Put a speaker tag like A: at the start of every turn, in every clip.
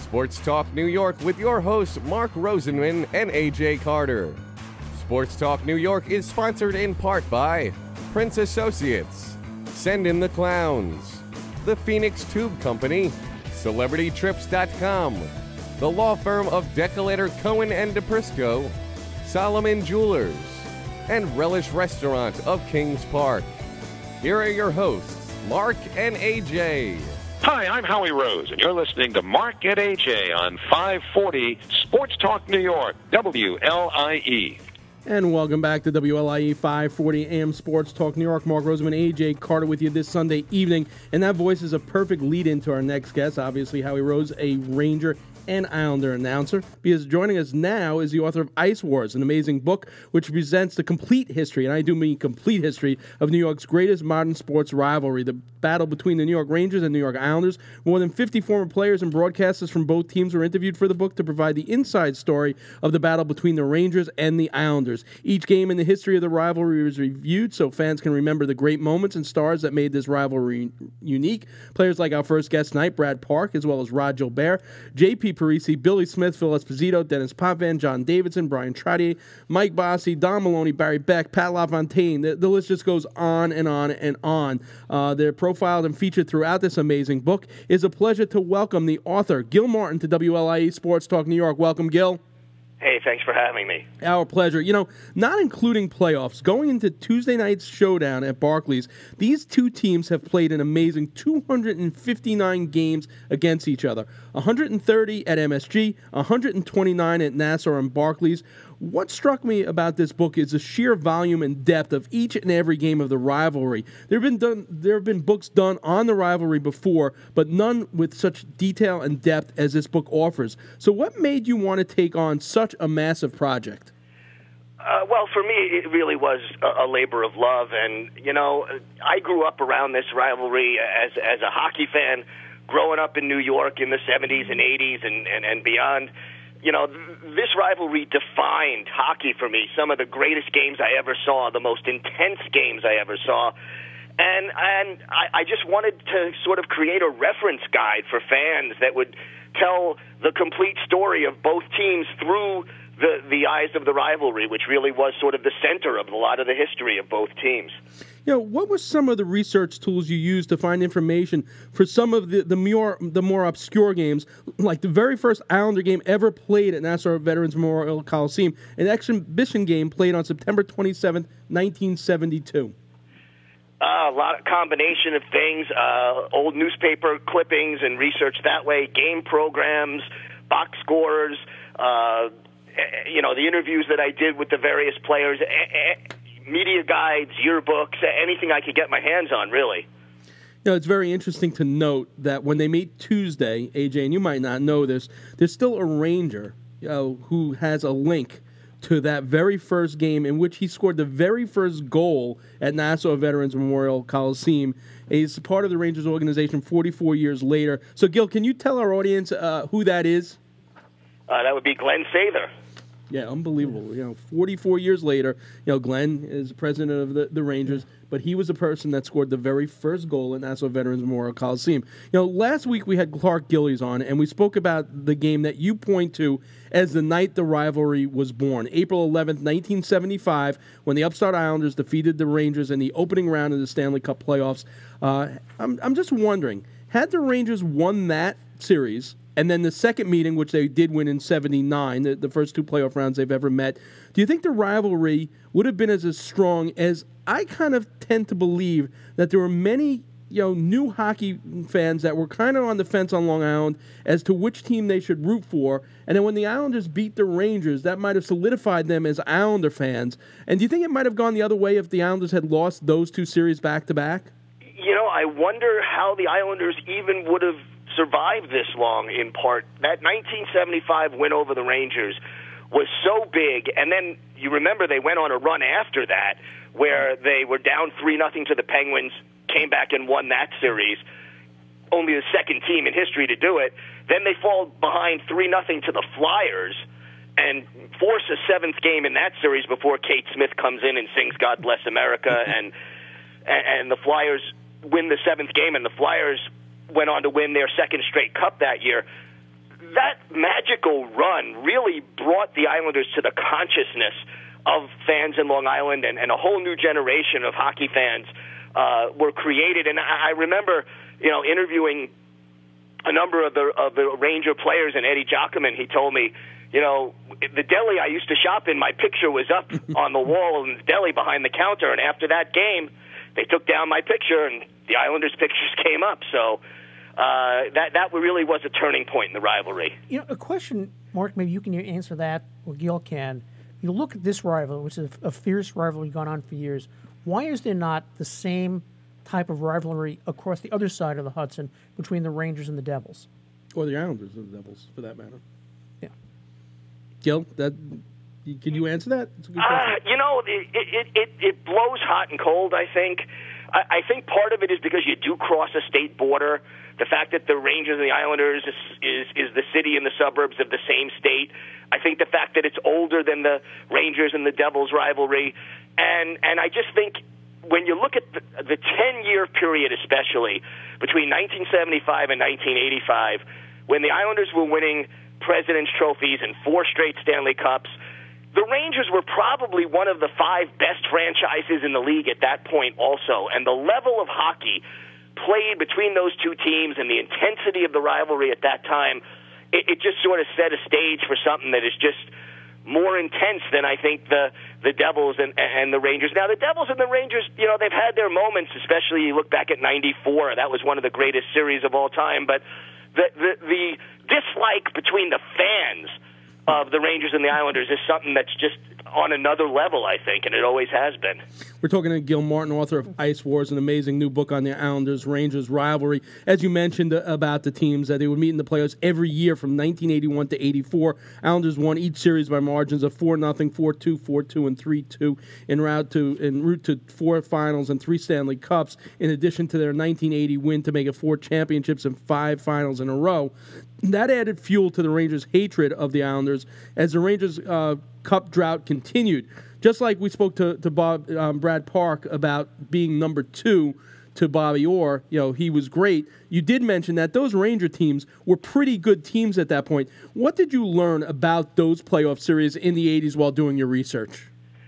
A: Sports Talk New York with your hosts Mark Rosenman and AJ Carter. Sports Talk New York is sponsored in part by Prince Associates, Send in the Clowns, the Phoenix Tube Company, CelebrityTrips.com, the law firm of Decolator Cohen and DePrisco, Solomon Jewelers, and Relish Restaurant of Kings Park. Here are your hosts, Mark and AJ.
B: Hi, I'm Howie Rose, and you're listening to Mark and AJ on 540 Sports Talk New York, WLIE.
C: And welcome back to WLIE 540 AM Sports Talk New York. Mark Rosenman, AJ Carter with you this Sunday evening. And that voice is a perfect lead-in to our next guest, obviously Howie Rose, a Ranger and Islander announcer, because joining us now is the author of Ice Wars, an amazing book which presents the complete history, and I do mean complete history, of New York's greatest modern sports rivalry, the battle between the New York Rangers and New York Islanders. More than 50 former players and broadcasters from both teams were interviewed for the book to provide the inside story of the battle between the Rangers and the Islanders. Each game in the history of the rivalry was reviewed so fans can remember the great moments and stars that made this rivalry unique. Players like our first guest tonight, Brad Park, as well as Rod Gilbert, J.P. Parisi, Billy Smith, Phil Esposito, Dennis Potvin, John Davidson, Brian Trottier, Mike Bossy, Don Maloney, Barry Beck, Pat LaFontaine. The list just goes on and on and on. They're profiled and featured throughout this amazing book. It's a pleasure to welcome the author, Gil Martin, to WLIE Sports Talk New York. Welcome, Gil.
D: Hey, thanks for having me.
C: Our pleasure. You know, not including playoffs, going into Tuesday night's showdown at Barclays, these two teams have played an amazing 259 games against each other. 130 at MSG, 129 at Nassau and Barclays. What struck me about this book is the sheer volume and depth of each and every game of the rivalry. There have been books done on the rivalry before, but none with such detail and depth as this book offers. So what made you want to take on such a massive project?
D: Well, for me, it really was a labor of love. And, you know, I grew up around this rivalry as a hockey fan, growing up in New York in the 70s and 80s and beyond. You know, this rivalry defined hockey for me. Some of the greatest games I ever saw, the most intense games I ever saw. And I just wanted to sort of create a reference guide for fans that would tell the complete story of both teams through the eyes of the rivalry, which really was sort of the center of a lot of the history of both teams.
C: You know, what were some of the research tools you used to find information for some of the more obscure games, like the very first Islander game ever played at Nassau Veterans Memorial Coliseum, an exhibition game played on September 27th, 1972?
D: A lot of combination of things, old newspaper clippings and research that way, game programs, box scores, you know, the interviews that I did with the various players, media guides, yearbooks, anything I could get my hands on, really.
C: You know, it's very interesting to note that when they meet Tuesday, AJ, and you might not know this, there's still a Ranger, who has a link to that very first game in which he scored the very first goal at Nassau Veterans Memorial Coliseum. He's part of the Rangers organization 44 years later. So, Gil, can you tell our audience who that is?
D: That would be Glenn Sather.
C: Yeah, unbelievable. You know, 44 years later, you know, Glenn is president of the Rangers, but he was the person that scored the very first goal at Nassau Veterans Memorial Coliseum. You know, last week we had Clark Gillies on, and we spoke about the game that you point to as the night the rivalry was born, April 11th, 1975, when the upstart Islanders defeated the Rangers in the opening round of the Stanley Cup playoffs. I'm just wondering, had the Rangers won that series, and then the second meeting, which they did win in 79, the first two playoff rounds they've ever met, do you think the rivalry would have been as strong as I kind of tend to believe that there were many, you know, new hockey fans that were kind of on the fence on Long Island as to which team they should root for, and then when the Islanders beat the Rangers, that might have solidified them as Islander fans. And do you think it might have gone the other way if the Islanders had lost those two series back-to-back?
D: You know, I wonder how the Islanders even would have survived this long, in part. That 1975 win over the Rangers was so big, and then you remember they went on a run after that where they were down 3-0 to the Penguins, came back and won that series, only the second team in history to do it. Then they fall behind 3-0 to the Flyers and force a seventh game in that series before Kate Smith comes in and sings God Bless America, and the Flyers win the seventh game, and the Flyers went on to win their second straight cup that year. that magical run really brought the Islanders to the consciousness of fans in Long Island, and a whole new generation of hockey fans were created. And I remember, interviewing a number of the Ranger players, and Eddie Giacomin. He told me, the deli I used to shop in, my picture was up on the wall in the deli behind the counter, and after that game, they took down my picture, and the Islanders' pictures came up. So that really was a turning point in the rivalry.
E: A question, Mark, maybe you can answer that, or Gil can. You look at this rivalry, which is a fierce rivalry gone on for years. Why is there not the same type of rivalry across the other side of the Hudson between the Rangers and the Devils?
C: Or the Islanders and the Devils, for that matter.
E: Yeah.
C: Gil, can you answer that? It's a good question.
D: It blows hot and cold, I think. I think part of it is because you do cross a state border. The fact that the Rangers and the Islanders is the city and the suburbs of the same state. I think the fact that it's older than the Rangers and the Devils rivalry. And I just think when you look at the 10-year period, especially between 1975 and 1985, when the Islanders were winning President's trophies and 4 straight Stanley Cups, the Rangers were probably one of the 5 best franchises in the league at that point also. And the level of hockey played between those two teams and the intensity of the rivalry at that time, it just sort of set a stage for something that is just more intense than I think the Devils and the Rangers. Now, the Devils and the Rangers, they've had their moments, especially you look back at '94. That was one of the greatest series of all time. But the dislike between the fans of the Rangers and the Islanders is something that's just on another level, I think, and it always has been.
C: We're talking to Gil Martin, author of Ice Wars, an amazing new book on the Islanders-Rangers rivalry. As you mentioned about the teams, that they would meet in the playoffs every year from 1981 to 84. Islanders won each series by margins of 4-0, 4-2, 4-2, and 3-2 en route to 4 finals and 3 Stanley Cups, in addition to their 1980 win to make it 4 championships and 5 finals in a row. That added fuel to the Rangers' hatred of the Islanders as the Rangers' Cup drought continued. Just like we spoke to Brad Park about being number 2 to Bobby Orr, he was great. You did mention that those Ranger teams were pretty good teams at that point. What did you learn about those playoff series in the 80s while doing your research?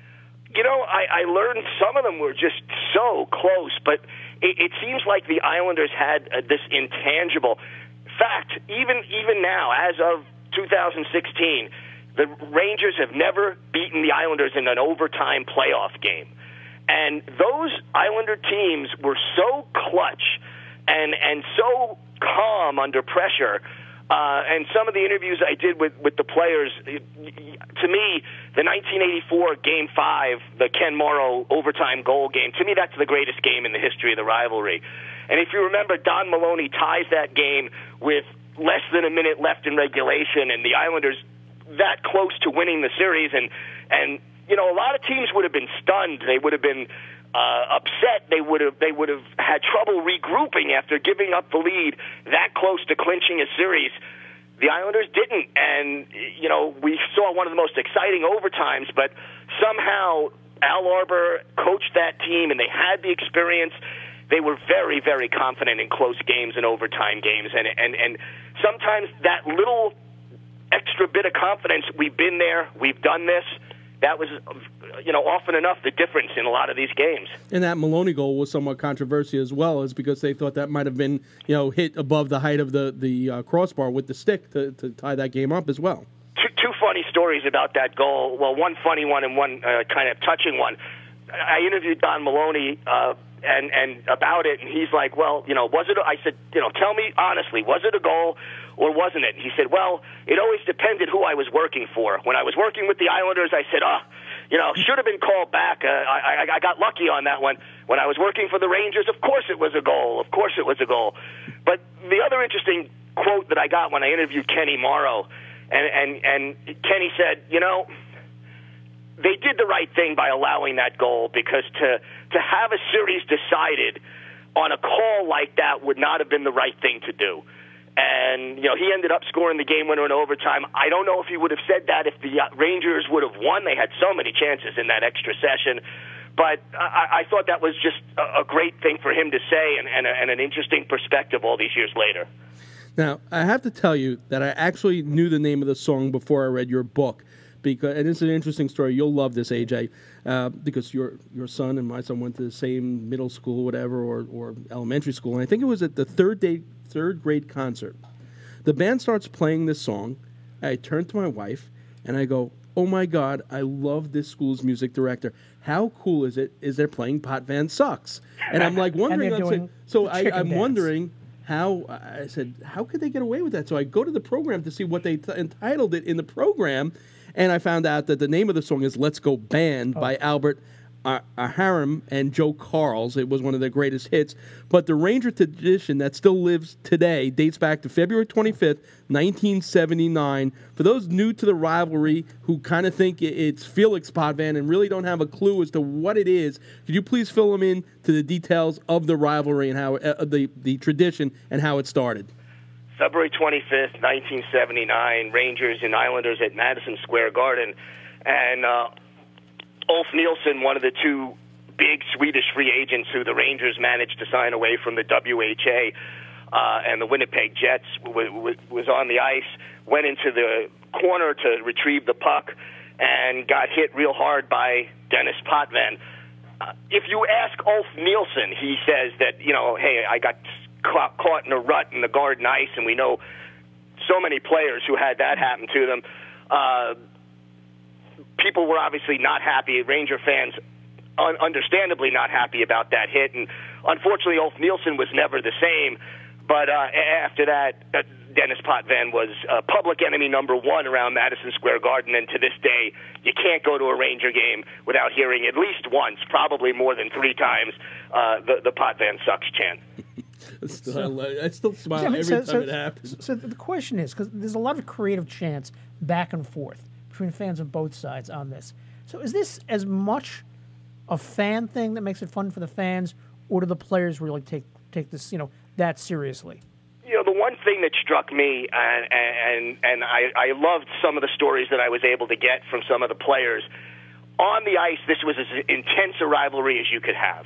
D: I learned some of them were just so close, but it seems like the Islanders had this intangible fact. Even now, as of 2016, the Rangers have never beaten the Islanders in an overtime playoff game. And those Islander teams were so clutch and so calm under pressure. And some of the interviews I did with the players, to me, the 1984 Game 5, the Ken Morrow overtime goal game, to me that's the greatest game in the history of the rivalry. And if you remember, Don Maloney ties that game with less than a minute left in regulation, and the Islanders that close to winning the series. And a lot of teams would have been stunned. They would have been upset. They would have had trouble regrouping after giving up the lead that close to clinching a series. The Islanders didn't, and we saw one of the most exciting overtimes. But somehow Al Arbor coached that team, and they had the experience. They were very, very confident in close games and overtime games, and sometimes that little extra bit of confidence. We've been there. We've done this. That was, often enough the difference in a lot of these games.
C: And that Maloney goal was somewhat controversial as well, is because they thought that might have been, hit above the height of the crossbar with the stick to tie that game up as well.
D: Two funny stories about that goal. Well, one funny one and one kind of touching one. I interviewed Don Maloney and about it, and he's like, well, was it? I said, tell me honestly, was it a goal or wasn't it? He said, well, it always depended who I was working for. When I was working with the Islanders, I said, should have been called back. I got lucky on that one. When I was working for the Rangers, of course it was a goal. Of course it was a goal. But the other interesting quote that I got when I interviewed Kenny Morrow, and Kenny said, they did the right thing by allowing that goal, because to have a series decided on a call like that would not have been the right thing to do. And, he ended up scoring the game winner in overtime. I don't know if he would have said that if the Rangers would have won. They had so many chances in that extra session. But I thought that was just a great thing for him to say, and an interesting perspective all these years later.
C: Now, I have to tell you that I actually knew the name of the song before I read your book, and it's an interesting story. You'll love this, AJ, because your son and my son went to the same middle school, whatever, or elementary school, and I think it was at the third grade concert. The band starts playing this song. I turn to my wife, and I go, oh, my God, I love this school's music director. How cool is it? Is they're playing Potvin Sucks? And I'm like wondering, I'm wondering how, I said, how could they get away with that? So I go to the program to see what they entitled it in the program, and I found out that the name of the song is Let's Go Band by Albert Aharon and Joe Carls. It was one of their greatest hits. But the Ranger tradition that still lives today dates back to February 25th, 1979. For those new to the rivalry who kind of think it's Felix Potvin and really don't have a clue as to what it is, could you please fill them in to the details of the rivalry and how the tradition and how it started?
D: February 25th, 1979, Rangers and Islanders at Madison Square Garden. And Ulf Nielsen, one of the two big Swedish free agents who the Rangers managed to sign away from the WHA, and the Winnipeg Jets was on the ice, went into the corner to retrieve the puck, and got hit real hard by Dennis Potvin. If you ask Ulf Nielsen, he says that, hey, I got caught in a rut in the Garden ice, and we know so many players who had that happen to them. People were obviously not happy. Ranger fans, understandably not happy about that hit. And unfortunately, Ulf Nielsen was never the same. But after that, Dennis Potvin was public enemy number one around Madison Square Garden. And to this day, you can't go to a Ranger game without hearing at least once, probably more than 3 times, the Potvin Sucks chant.
C: I still smile every time it happens.
E: So the question is, because there's a lot of creative chants back and forth between fans of both sides on this. So is this as much a fan thing that makes it fun for the fans, or do the players really take this, that seriously?
D: The one thing that struck me, and I loved some of the stories that I was able to get from some of the players, on the ice, this was as intense a rivalry as you could have.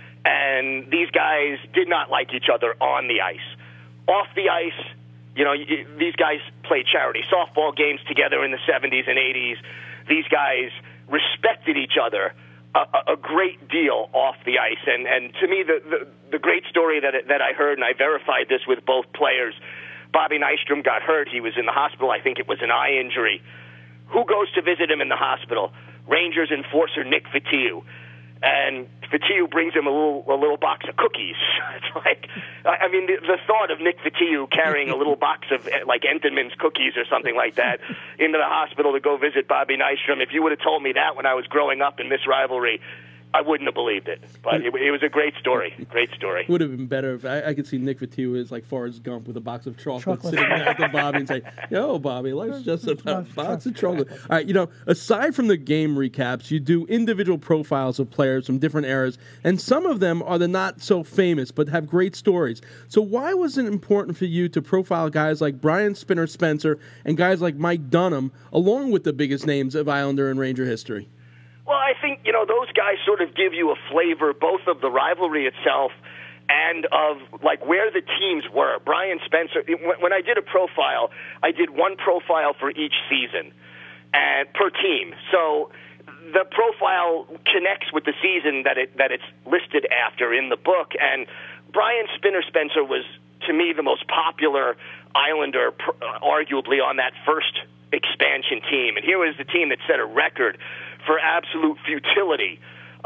D: And these guys did not like each other on the ice. Off the ice, these guys played charity softball games together in the 70s and 80s. These guys respected each other a great deal off the ice. And to me, the great story that I heard, and I verified this with both players, Bobby Nystrom got hurt. He was in the hospital. I think it was an eye injury. Who goes to visit him in the hospital? Rangers enforcer Nick Fotiu. And Fotiu brings him a little box of cookies. It's like, the thought of Nick Fotiu carrying a little box of like Entenmann's cookies or something like that into the hospital to go visit Bobby Nystrom. If you would have told me that when I was growing up in this rivalry, I wouldn't have believed it. But it was a great story. Great story.
C: Would have been better if I could see Nick Fotiu as like Forrest Gump with a box of chocolate. Sitting next to Bobby and say, "Yo, Bobby, life's just about a box of chocolate." All right, aside from the game recaps, you do individual profiles of players from different eras, and some of them are the not so famous but have great stories. So why was it important for you to profile guys like Brian Spinner Spencer and guys like Mike Dunham, along with the biggest names of Islander and Ranger history?
D: Well, I think, those guys sort of give you a flavor both of the rivalry itself and of, like, where the teams were. Brian Spencer, when I did a profile, I did one profile for each season and per team. So the profile connects with the season that it's listed after in the book. And Brian Spinner Spencer was, to me, the most popular Islander, arguably, on that first expansion team. And here was the team that set a record for absolute futility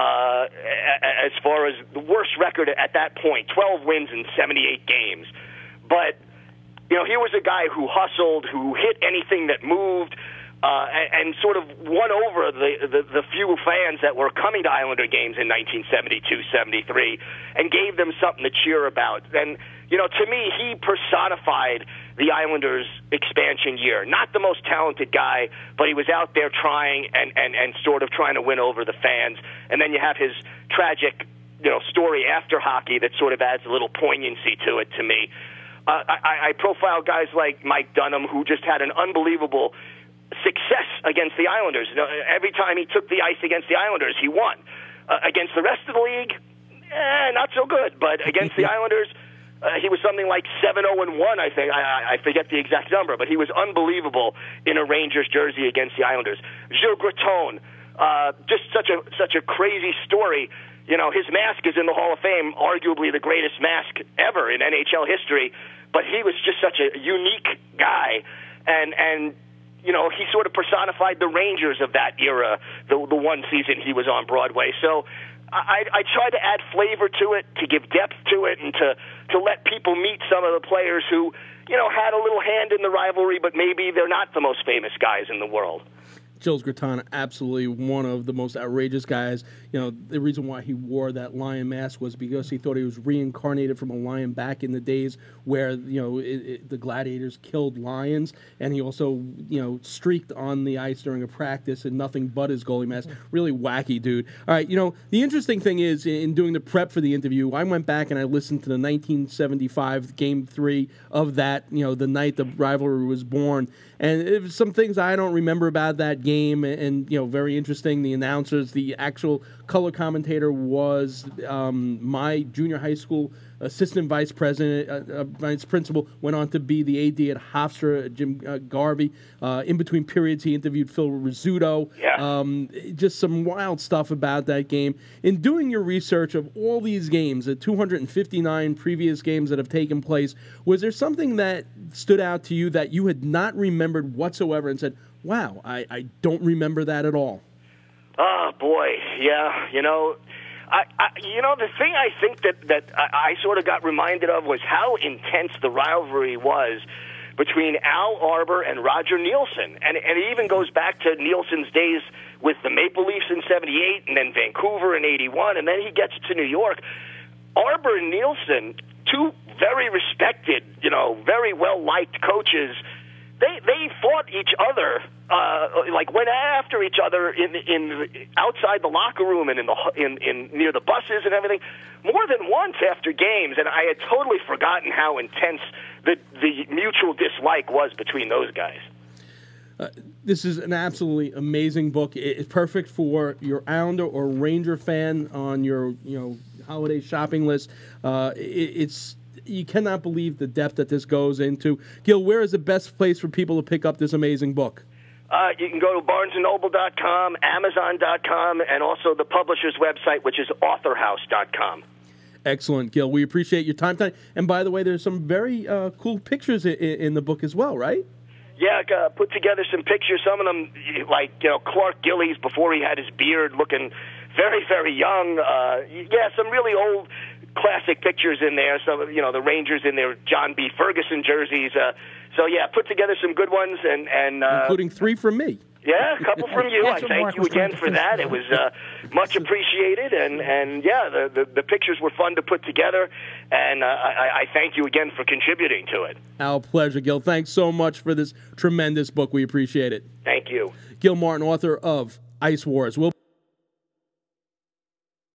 D: as far as the worst record at that point, 12 wins in 78 games. But, here was a guy who hustled, who hit anything that moved, and sort of won over the few fans that were coming to Islander games in 1972-73 and gave them something to cheer about. And, to me, he personified the Islanders' expansion year. Not the most talented guy, but he was out there trying and sort of trying to win over the fans. And then you have his tragic, story after hockey that sort of adds a little poignancy to it to me. I profile guys like Mike Dunham, who just had an unbelievable success against the Islanders. Every time he took the ice against the Islanders, he won. Against the rest of the league, not so good. But against the Islanders, He was something like 7-0-1, I think. I forget the exact number, but he was unbelievable in a Rangers jersey against the Islanders. Gilles Gratton, just such a crazy story. You know, his mask is in the Hall of Fame, arguably the greatest mask ever in NHL history, but he was just such a unique guy, and you know, he sort of personified the Rangers of that era, the one season he was on Broadway. So I tried to add flavor to it, to give depth to it, and to let people meet some of the players who, you know, had a little hand in the rivalry, but maybe they're not the most famous guys in the world.
C: Gilles Gratton, absolutely one of the most outrageous guys. You know, the reason why he wore that lion mask was because he thought he was reincarnated from a lion back in the days where, you know, the gladiators killed lions. And he also, you know, streaked on the ice during a practice in nothing but his goalie mask. Really wacky dude. All right, you know, the interesting thing is, in doing the prep for the interview, I went back and I listened to the 1975 Game 3 of that, you know, the night the rivalry was born. And it was some things I don't remember about that game, and you know, very interesting. The announcers, the actual color commentator was my junior high school assistant vice principal, went on to be the AD at Hofstra, Jim Garvey. In between periods, he interviewed Phil Rizzuto.
D: Yeah.
C: Just some wild stuff about that game. In doing your research of all these games, the 259 previous games that have taken place, was there something that stood out to you that you had not remembered whatsoever and said, wow, I don't remember that at all?
D: Oh, boy, yeah, you know, the thing I think that I sort of got reminded of was how intense the rivalry was between Al Arbor and Roger Nielsen. And it even goes back to Nielsen's days with the Maple Leafs in 78 and then Vancouver in 81, and then he gets to New York. Arbor and Nielsen, two very respected, you know, very well-liked coaches, they fought each other, like went after each other in outside the locker room and in near the buses and everything, more than once after games. And I had totally forgotten how intense the mutual dislike was between those guys.
C: This is an absolutely amazing book. It's perfect for your Islander or Ranger fan on your, you know, holiday shopping list. You cannot believe the depth that this goes into. Gil, where is the best place for people to pick up this amazing book?
D: You can go to BarnesandNoble.com, Amazon.com, and also the publisher's website, which is AuthorHouse.com.
C: Excellent, Gil. We appreciate your time tonight. And by the way, there's some very cool pictures in the book as well, right?
D: Yeah, I put together some pictures. Some of them, like, you know, Clark Gillies before he had his beard, looking very, very young. Yeah, some really old classic pictures in there. Some, you know, the Rangers in their John B. Ferguson jerseys. So yeah, put together some good ones, and
C: including 3 from me.
D: Yeah, a couple from you. I thank you again for that. It was much appreciated, and yeah, the pictures were fun to put together, and I thank you again for contributing to it.
C: Our pleasure, Gil. Thanks so much for this tremendous book. We appreciate it.
D: Thank you.
C: Gil Martin, author of Ice Wars.